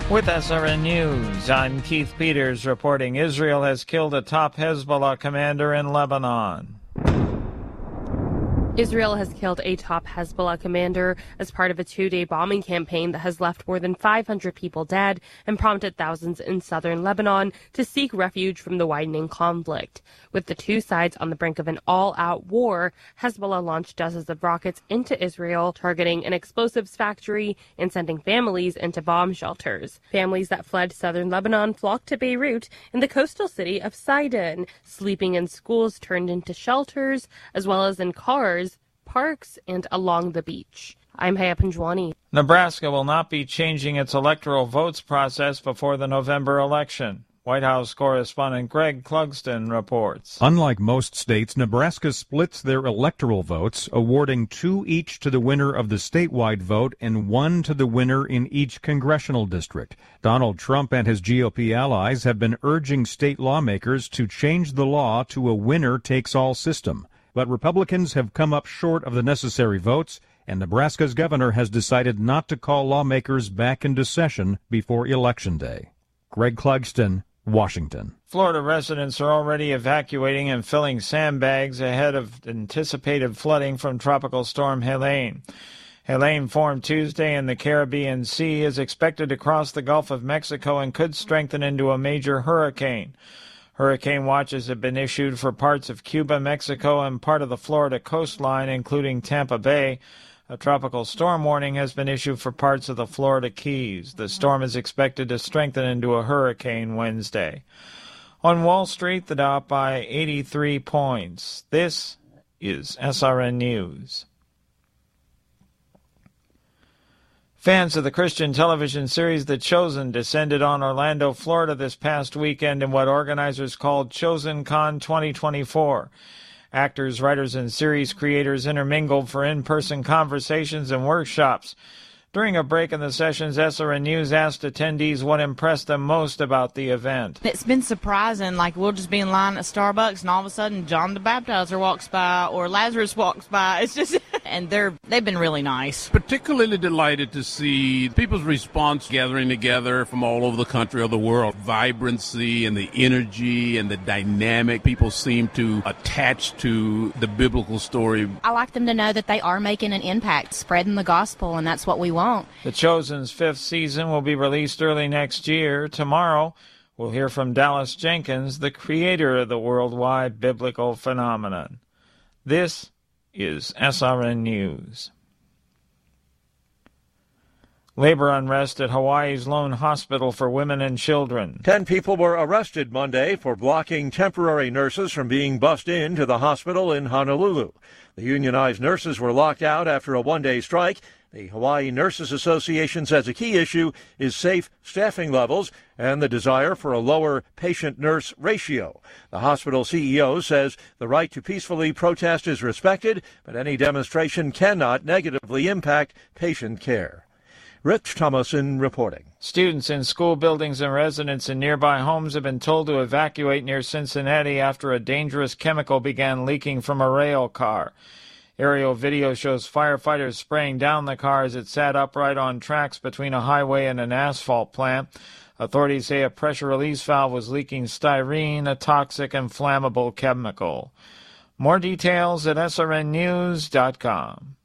With SRN News, I'm Keith Peters reporting Israel has killed a top Hezbollah commander in Lebanon. Israel has killed a top Hezbollah commander as part of a two-day bombing campaign that has left more than 500 people dead and prompted thousands in southern Lebanon to seek refuge from the widening conflict. With the two sides on the brink of an all-out war, Hezbollah launched dozens of rockets into Israel, targeting an explosives factory and sending families into bomb shelters. Families that fled southern Lebanon flocked to Beirut in the coastal city of Sidon, sleeping in schools turned into shelters, as well as in cars, parks, and along the beach. I'm Haya Panjwani. Nebraska will not be changing its electoral votes process before the November election. White House correspondent Greg Clugston reports. Unlike most states, Nebraska splits their electoral votes, awarding 2 each to the winner of the statewide vote and 1 to the winner in each congressional district. Donald Trump and his GOP allies have been urging state lawmakers to change the law to a winner-takes-all system. But Republicans have come up short of the necessary votes, and Nebraska's governor has decided not to call lawmakers back into session before Election Day. Greg Clugston, Washington. Florida residents are already evacuating and filling sandbags ahead of anticipated flooding from Tropical Storm Helene. Helene formed Tuesday in the Caribbean Sea, is expected to cross the Gulf of Mexico and could strengthen into a major hurricane. Hurricane watches have been issued for parts of Cuba, Mexico, and part of the Florida coastline, including Tampa Bay. A tropical storm warning has been issued for parts of the Florida Keys. The storm is expected to strengthen into a hurricane Wednesday. On Wall Street, the Dow up by 83 points. This is SRN News. Fans of the Christian television series The Chosen descended on Orlando, Florida this past weekend in what organizers called ChosenCon 2024. Actors, writers, and series creators intermingled for in-person conversations and workshops. During a break in the sessions, SRN News asked attendees what impressed them most about the event. It's been surprising, like we'll just be in line at Starbucks and all of a sudden John the Baptizer walks by or Lazarus walks by. It's just, and they've been really nice. Particularly delighted to see people's response gathering together from all over the country or the world. Vibrancy and the energy and the dynamic. People seem to attach to the biblical story. I like them to know that they are making an impact, spreading the gospel, and that's what we want. The Chosen's 5th season will be released early next year. Tomorrow, we'll hear from Dallas Jenkins, the creator of the worldwide biblical phenomenon. This is SRN News. Labor unrest at Hawaii's lone hospital for women and children. 10 people were arrested Monday for blocking temporary nurses from being bussed into the hospital in Honolulu. The unionized nurses were locked out after a one-day strike. The Hawaii Nurses Association says a key issue is safe staffing levels and the desire for a lower patient-nurse ratio. The hospital CEO says the right to peacefully protest is respected, but any demonstration cannot negatively impact patient care. Rich Thomason reporting. Students in school buildings and residents in nearby homes have been told to evacuate near Cincinnati after a dangerous chemical began leaking from a rail car. Aerial video shows firefighters spraying down the car as it sat upright on tracks between a highway and an asphalt plant. Authorities say a pressure release valve was leaking styrene, a toxic and flammable chemical. More details at srnnews.com.